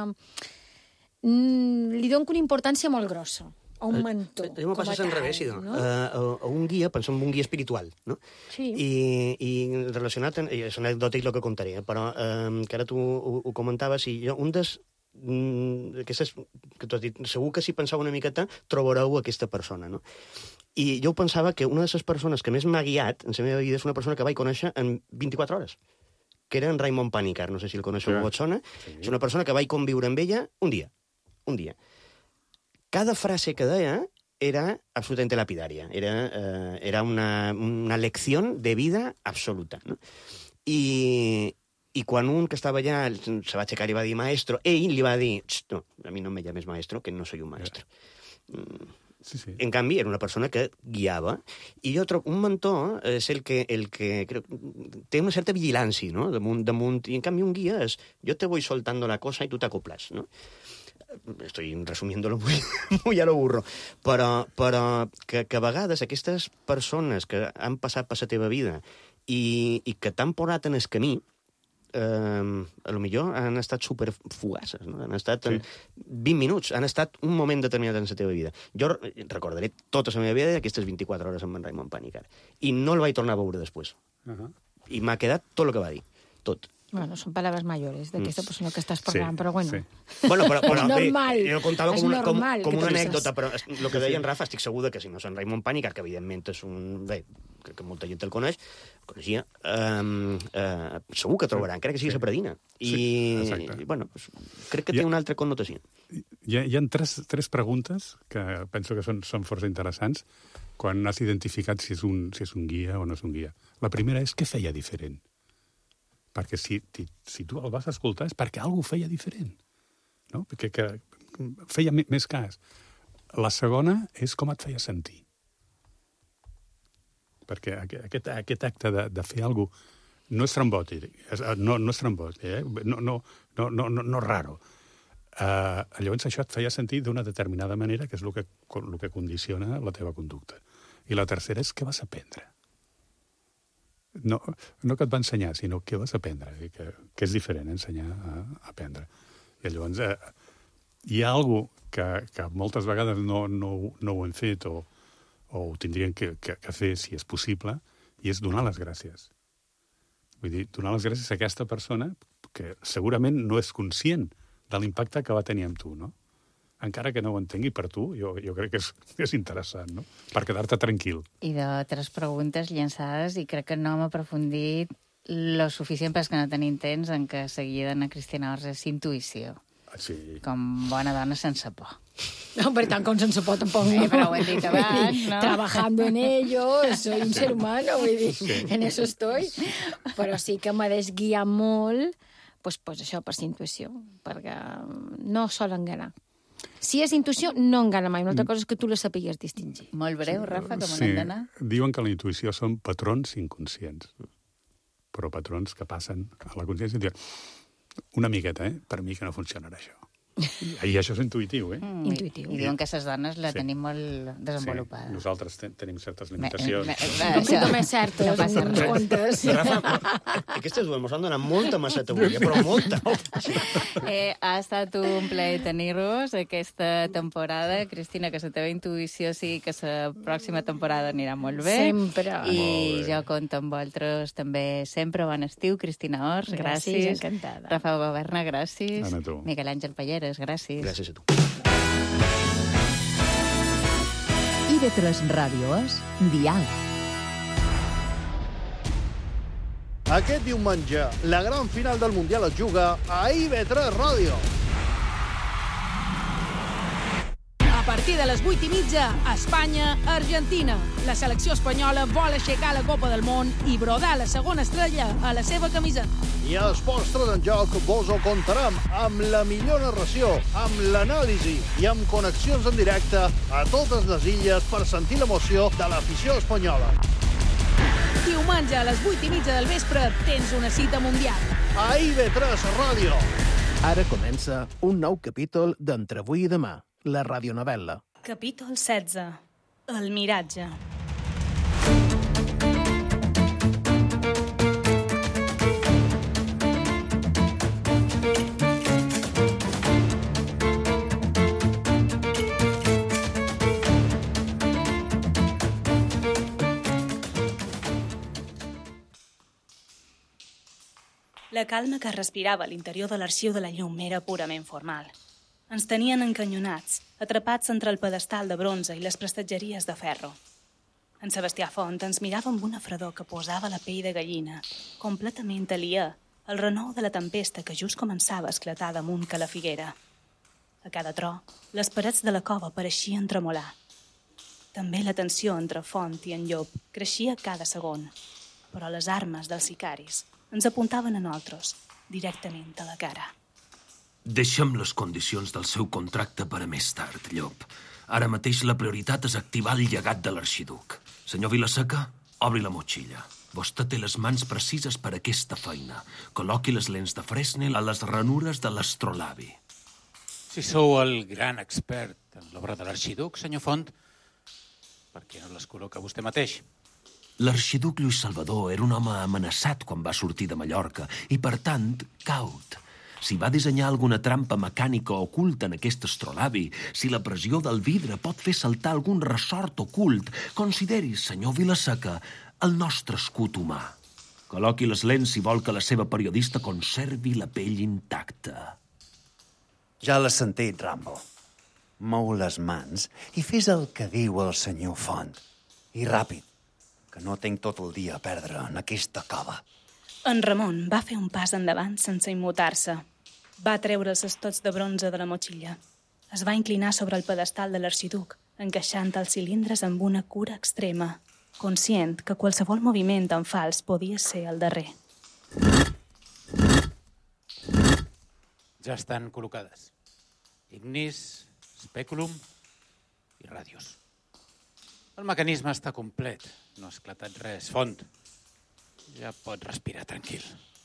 li dono una importància molt grossa a un mentor. A mi m'ho passa al revés, no? A un guia, pensem en un guia espiritual, no? Sí. I relacionat, és anecdòtic el que contaré, però que ara tu ho comentaves, i jo, aquestes que tu has dit, segur que si penseu una miqueta trobareu aquesta persona, no? I jo pensava que una de les persones que més m'ha guiat en la meva vida és una persona que vaig conèixer en 24 hores, que era en Raimon Panikkar, no sé si el coneixeu o et sona. Sí. És una persona que vaig conviure amb ella un dia. Cada frase que deia era absolutamente lapidaria, era una lección de vida absoluta, no? I I quan un que estava allà se va aixecar i va dir maestro, ell li va dir, no, a mi no me llames maestro, que no soy un maestro. Sí, sí. En canvi, era una persona que guiava. I jo trobo, un mentor és el que creo, té una certa vigilància, no? Damunt, i en canvi un guia és, yo te voy soltando la cosa y tú te acoplas, no? Estoy resumiéndolo muy a lo burro, però que a vegades aquestes persones que han passat per la teva vida i que t'han posat en el camí, a lo millor han estat superfugaces, no? Han estat 20 minuts, han estat un moment determinat en la teva vida. Jo recordaré tota la meva vida d'aquestes 24 hores amb en Raimon Pànic, i no el vaig tornar a veure després. I m'ha quedat tot el que va dir, tot. Bueno, són paraules mayores d'aquesta persona que estàs parlant, però bueno. Bueno, però és normal. Jo ho contava com una que anècdota, però el que deia en Rafa, estic segur que si no és en Raimon Pànic, que evidentment és un... Bé, crec que molta gent el coneixia, segur que trobarà, encara que sigui la predina. I, bueno, crec que té una altra connotació. Hi ha tres preguntes que penso que són força interessants quan has identificat si és un guia o no és un guia. La primera és què feia diferent. Perquè si tu el vas escoltar és perquè algú feia diferent, no? Perquè que feia més cas. La segona és com et feia sentir. Perquè aquest acte de fer alguna cosa no és trambòtic, no és trambòtic, no raro. Llavors això et feia sentir d'una determinada manera, que és el que condiciona la teva conducta. I la tercera és què vas aprendre. No que et va ensenyar, sinó que vas aprendre, que és diferent ensenyar a aprendre. I llavors hi ha alguna cosa que moltes vegades no ho hem fet o ho tindrien que fer si és possible, i és donar les gràcies. Vull dir, donar les gràcies a aquesta persona que segurament no és conscient de l'impacte que va tenir amb tu, no? Encara que no ho entengui per tu, jo crec que és interessant, no? Per quedar-te tranquil. I de 3 preguntes llançades, i crec que no hem aprofundit lo suficient perquè no tenim temps en què seguida Ana Cristina Ors és intuïció. Sí. Com bona dona sense por. No, per tant, com sense por tampoc. Però ho hem dit abans, no? Trabajando en ello, soy un ser humano, vull dir, en eso estoy. Però sí que m'ha desguiat molt, pues això, per ser intuïció, perquè no sol enganar. Si és intuïció, no engana mai. Una altra cosa és que tu la sàpigues distingir. Molt breu, Rafa, com on hem d'anar? Diuen que la intuïció són patrons inconscients, però patrons que passen a la consciència. Una miqueta, per mi que no funcionarà això. I això és intuïtiu, Intuïtiu. I diuen que les dones la tenim molt desenvolupada. Sí, nosaltres tenim certes limitacions. Només certes, uns quantes. Rafa, aquestes dues mos han donat molta masseta avui, però molta. Ha estat un plaer tenir-vos aquesta temporada. Cristina, que la teva intuïció sí que la pròxima temporada anirà molt bé. Sempre. I jo compto amb vosaltres també sempre. Bon estiu. Cristina Ors, gràcies. Encantada. Rafa Baberna, gràcies. Ana, tu. Miquel Àngel Palleres, gràcies. Gràcies a tu. IB3 Ràdio és Dial. Aquest diumenge, la gran final del Mundial es juga a IB3 Ràdio. A partir de les 8:30, Espanya-Argentina. La selecció espanyola vol aixecar la Copa del Món i brodar la segona estrella a la seva camiseta. I a Esports 3 en Joc vos ho contarem amb la millor narració, amb l'anàlisi i amb connexions en directe a totes les illes per sentir l'emoció de l'afició espanyola. Diumenge a les 8:30 del vespre tens una cita mundial. A IB3 Ràdio. Ara comença un nou capítol d'Entre avui i demà, la radionovel·la. Capítol 16. El miratge. La calma que respirava a l'interior de l'arxiu de la llum era purament formal. Ens tenien encanyonats, atrapats entre el pedestal de bronze i les prestatgeries de ferro. En Sebastià Font ens mirava amb una fredor que posava la pell de gallina, completament aliè al renou de la tempesta que just començava a esclatar damunt que la figuera. A cada tro, les parets de la cova pareixien tremolar. També la tensió entre Font i en Llop creixia cada segon, però les armes dels sicaris ens apuntaven a nosaltres, directament a la cara. Deixem les condicions del seu contracte per a més tard, Llop. Ara mateix la prioritat és activar el llegat de l'arxiduc. Senyor Vilaseca, obri la motxilla. Vostè té les mans precises per a aquesta feina. Col·loqui les lents de Fresnel a les ranures de l'astrolabi. Si sou el gran expert en l'obra de l'arxiduc, senyor Font, per què no les col·loca vostè mateix? L'arxiduc Lluís Salvador era un home amenaçat quan va sortir de Mallorca i, per tant, caut. Si va dissenyar alguna trampa mecànica oculta en aquest astrolabi, si la pressió del vidre pot fer saltar algun ressort ocult, consideri, senyor Vilaseca, el nostre escut humà. Col·loqui les lents si vol que la seva periodista conservi la pell intacta. Ja l'has sentit, Rambo. Mou les mans i fes el que diu el senyor Font. I ràpid, que no tinc tot el dia a perdre en aquesta cova. En Ramon va fer un pas endavant sense immutar-se. Va treure els estots de bronze de la motxilla. Es va inclinar sobre el pedestal de l'arxiduc, encaixant els cilindres amb una cura extrema, conscient que qualsevol moviment en fals podia ser el darrer. Ja estan col·locades. Ignis, speculum i ràdios. El mecanisme està complet. No ha esclatat res. Font, ja pot respirar tranquil.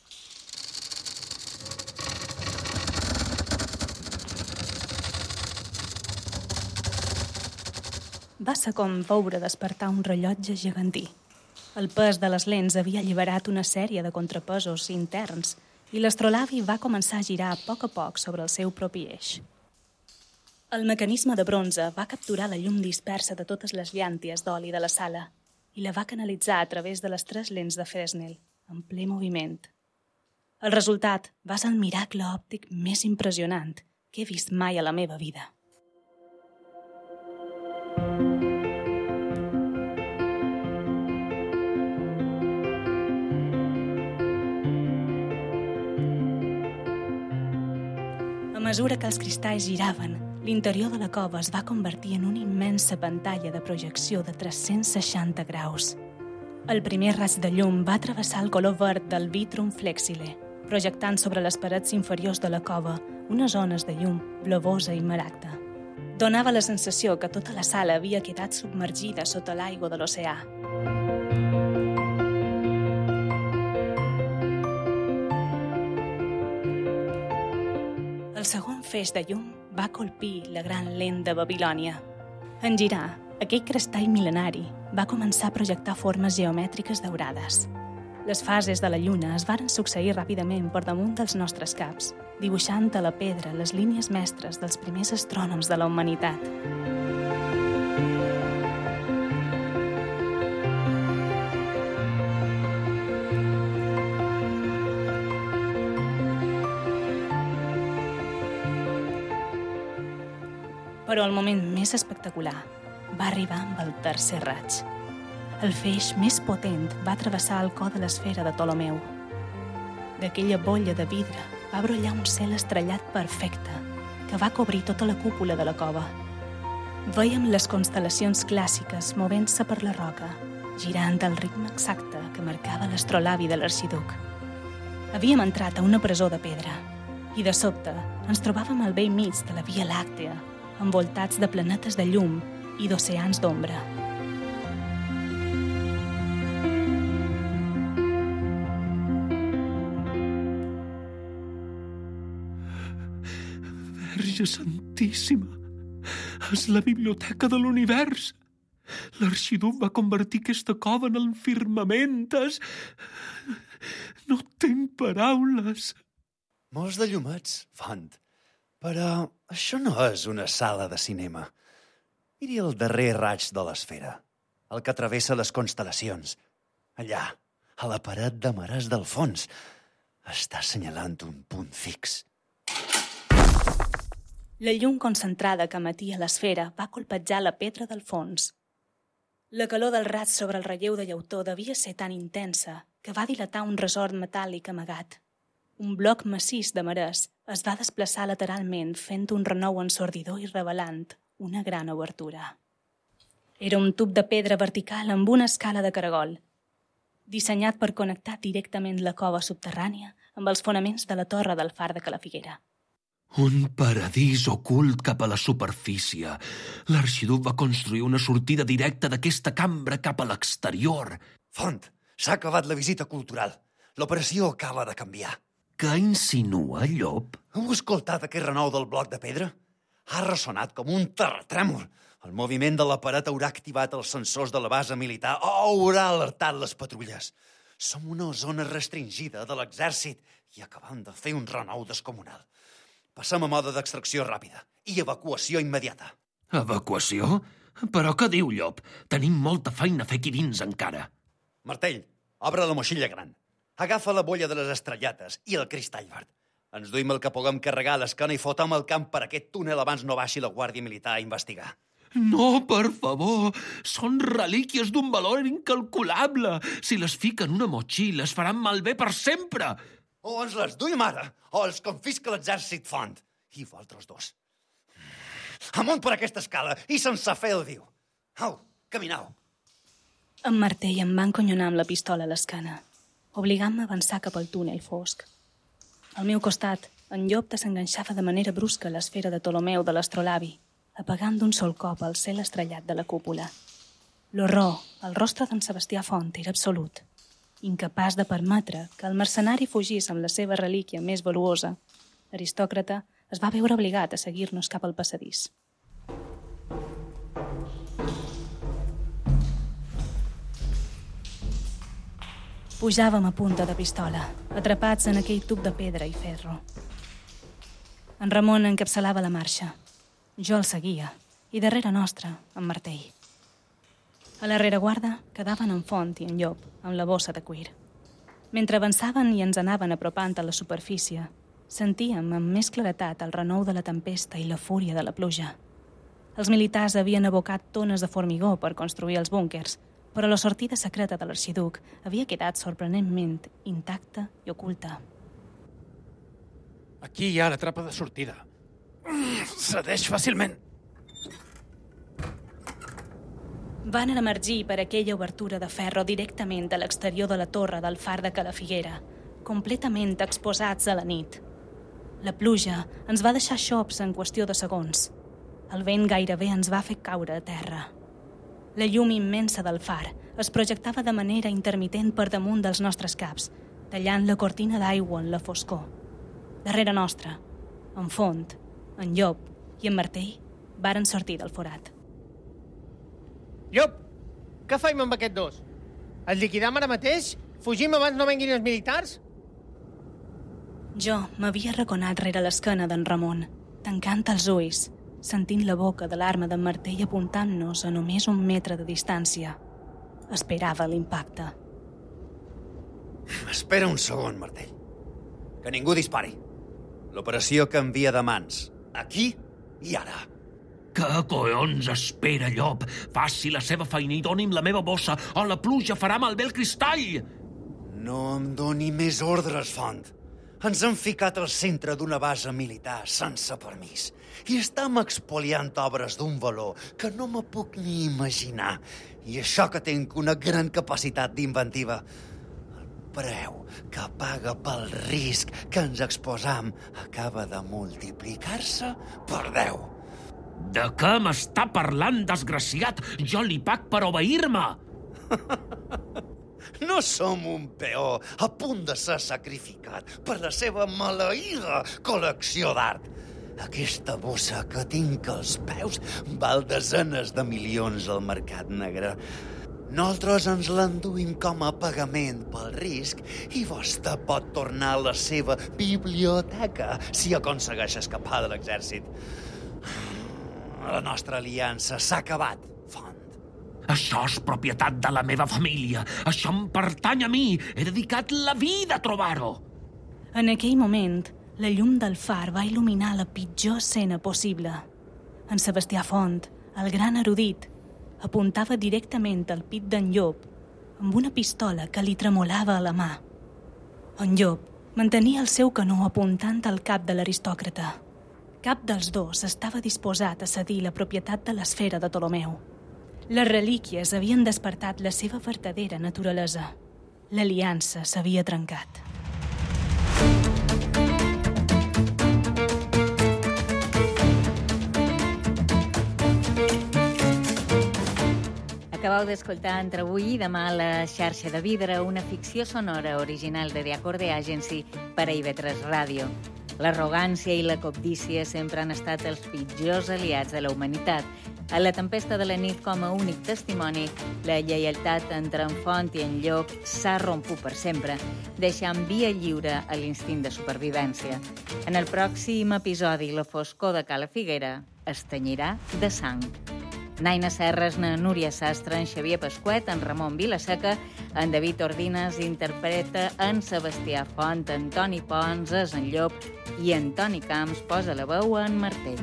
Va ser com veure despertar un rellotge gegantí. El pes de les lents havia alliberat una sèrie de contrapesos interns i l'astrolabi va començar a girar a poc sobre el seu propi eix. El mecanisme de bronze va capturar la llum dispersa de totes les llànties d'oli de la sala i la va canalitzar a través de les 3 lents de Fresnel, en ple moviment. El resultat va ser el miracle òptic més impressionant que he vist mai a la meva vida. A mesura que els cristalls giraven, l'interior de la cova es va convertir en una immensa pantalla de projecció de 360 graus. El primer raig de llum va travessar el color verd del vitrum flexile, projectant sobre les parets inferiors de la cova unes ones de llum blavosa i maragda. Donava la sensació que tota la sala havia quedat submergida sota l'aigua de l'oceà. El segon feix de llum va colpir la gran lent de Babilònia. En girar, aquell cristall mil·lenari va començar a projectar formes geomètriques daurades. Les fases de la lluna es varen succeir ràpidament per damunt dels nostres caps, dibuixant a la pedra les línies mestres dels primers astrònoms de la humanitat. Però el moment més espectacular va arribar amb el tercer raig. El feix més potent va travessar el cor de l'esfera de Ptolemeu. D'aquella bolla de vidre va brollar un cel estrellat perfecte que va cobrir tota la cúpula de la cova. Vèiem les constel·lacions clàssiques movent-se per la roca, girant al ritme exacte que marcava l'astrolabi de l'arxiduc. Havíem entrat a una presó de pedra i, de sobte, ens trobàvem al vell mig de la Via Làctea, envoltats de planetes de llum i d'oceans d'ombra. Verge Santíssima! És la biblioteca de l'univers! L'arxiduc va convertir aquesta cova en el firmament. No tinc paraules. Molts de llumets, Font. Però això no és una sala de cinema. Miri el darrer raig de l'esfera, el que travessa les constel·lacions. Allà, a la paret de marès del fons, està assenyalant un punt fix. La llum concentrada que emetia l'esfera va colpejar la pedra del fons. La calor del raig sobre el relleu de llautó devia ser tan intensa que va dilatar un ressort metàl·lic amagat. Un bloc massís de marès es va desplaçar lateralment fent un renou ensordidor i revelant una gran obertura. Era un tub de pedra vertical amb una escala de caragol. dissenyat per connectar directament la cova subterrània amb els fonaments de la torre del far de Cala Figuera. Un paradís ocult cap a la superfície. L'arxiduc va construir una sortida directa d'aquesta cambra cap a l'exterior. Font, s'ha acabat la visita cultural. L'operació acaba de canviar. Què insinua, Llop? Heu escoltat aquest renou del bloc de pedra? Ha ressonat com un terratrèmol. El moviment de la paret haurà activat els sensors de la base militar o haurà alertat les patrulles. Som una zona restringida de l'exèrcit i acabam de fer un renou descomunal. Passem a mode d'extracció ràpida i evacuació immediata. Evacuació? Però què diu, Llop? Tenim molta feina a fer aquí dins encara. Martell, obre la moixilla gran. Agafa la bolla de les estrellates i el cristall verd. Ens duim el que puguem carregar a l'esquena i fotem el camp per aquest túnel abans no baixi la Guàrdia Militar a investigar. No, per favor. Són relíquies d'un valor incalculable. Si les fiquen en una motxilla, es faran malbé per sempre. O ens les duim ara, o els confisca l'exèrcit Font. I vosaltres dos. Amunt per aquesta escala i sense fer el viu. Au, caminau. En Martell em va enconyonar amb la pistola a l'esquena, obligant-me a avançar cap al túnel fosc. Al meu costat, en Llop desenganxava de manera brusca l'esfera de Ptolomeu de l'astrolabi, apagant d'un sol cop el cel estrellat de la cúpula. L'horror al rostre d'en Sebastià Font era absolut, incapaç de permetre que el mercenari fugís amb la seva relíquia més valuosa. L'aristòcrata es va veure obligat a seguir-nos cap al passadís. Pujàvem a punta de pistola, atrapats en aquell tub de pedra i ferro. En Ramon encapçalava la marxa. Jo el seguia, i darrere nostre, en Martell. A la rereguarda quedaven en Font i en Llop, amb la bossa de cuir. Mentre avançaven i ens anaven apropant a la superfície, sentíem amb més claretat el renou de la tempesta i la fúria de la pluja. Els militars havien abocat tones de formigó per construir els búnquers, però la sortida secreta de l'arxiduc havia quedat sorprenentment intacta i oculta. Aquí hi ha la trapa de sortida. Cedeix fàcilment. Van emergir per aquella obertura de ferro directament a l'exterior de la torre del far de Cala Figuera, completament exposats a la nit. La pluja ens va deixar xops en qüestió de segons. El vent gairebé ens va fer caure a terra. La llum immensa del far es projectava de manera intermitent per damunt dels nostres caps, tallant la cortina d'aigua en la foscor. Darrere nostre, en Font, en Llop i en Martell varen sortir del forat. Llop, què faim amb aquests dos? Els liquidam ara mateix? Fugim abans no venguin els militars? Jo m'havia arraconat rere l'esquena d'en Ramon, tancant els ulls, sentint la boca de l'arma d'en Martell apuntant-nos a només 1 metre de distància. Esperava l'impacte. Espera un segon, Martell. Que ningú dispari. L'operació canvia de mans. Aquí i ara. Què collons espera, Llop? Faci la seva feina i doni'm la meva bossa o la pluja farà malbé el cristall! No em doni més ordres, Font. Ens hem ficat al centre d'una base militar sense permís i estem expoliant obres d'un valor que no me puc ni imaginar. I això que tinc una gran capacitat d'inventiva. El preu que paga pel risc que ens exposam acaba de multiplicar-se per 10. De què m'està parlant, desgraciat? Jo li pac per obeir-me! No som un peó a punt de ser sacrificat per la seva maleïda col·lecció d'art. Aquesta bossa que tinc als peus val desenes de milions al mercat negre. Nosaltres ens l'enduïm com a pagament pel risc i vostè pot tornar a la seva biblioteca si aconsegueix escapar de l'exèrcit. La nostra aliança s'ha acabat, Font. Això és propietat de la meva família. Això em pertany a mi. He dedicat la vida a trobar-ho. En aquell moment, la llum del far va il·luminar la pitjor escena possible. En Sebastià Font, el gran erudit, apuntava directament al pit d'en Llop amb una pistola que li tremolava a la mà. En Llop mantenia el seu canó apuntant al cap de l'aristòcrata. Cap dels dos estava disposat a cedir la propietat de l'esfera de Ptolomeu. Les relíquies havien despertat la seva vertadera naturalesa. L'aliança s'havia trencat. Acabeu d'escoltar Entre avui i demà la xarxa de vidre, una ficció sonora original de The Acorde Agency per a IB3 Ràdio. L'arrogància i la cobdícia sempre han estat els pitjors aliats de la humanitat. A La tempesta de la nit, com a únic testimoni, la lleialtat entre en Font i en Llop s'ha romput per sempre, deixant via lliure a l'instint de supervivència. En el pròxim episodi, la foscor de Cala Figuera es tenyirà de sang. Naina Serres, na Núria Sastre, en Xavier Pasquet, en Ramon Vilaseca, en David Ordines interpreta en Sebastià Font, en Toni Pons és en Llop i en Toni Camps posa la veu en Martell.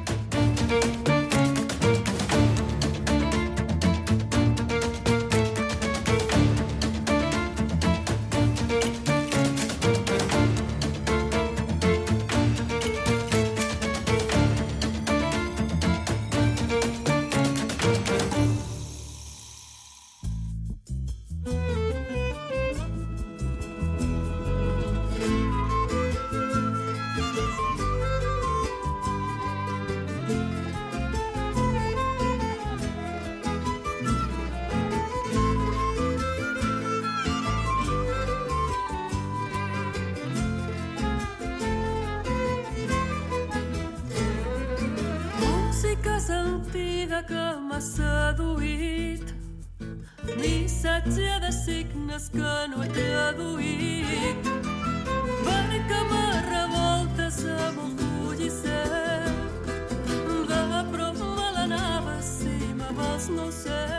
Sentida que m'ha seduït, missatge de signes que no he traduït, perquè me revoltes amb un full i sec, de prop me l'anaves si me vols no ho sé.